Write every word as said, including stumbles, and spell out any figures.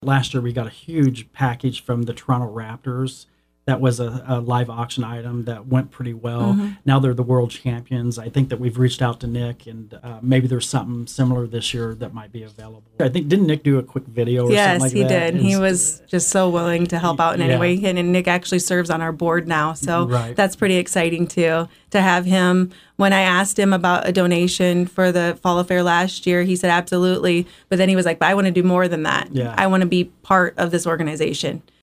last year we got a huge package from the Toronto Raptors. That was a, a live auction item that went pretty well. Mm-hmm. Now they're the world champions. I think that we've reached out to Nick, and uh, maybe there's something similar this year that might be available. I think, didn't Nick do a quick video or yes, something like he that? did. He It's- was just so willing to help out in any Yeah. way. And, and Nick actually serves on our board now. So Right. that's pretty exciting, too, to have him. When I asked him about a donation for the Fall Affair last year, he said absolutely. But then he was like, but I want to do more than that. Yeah. I want to be part of this organization.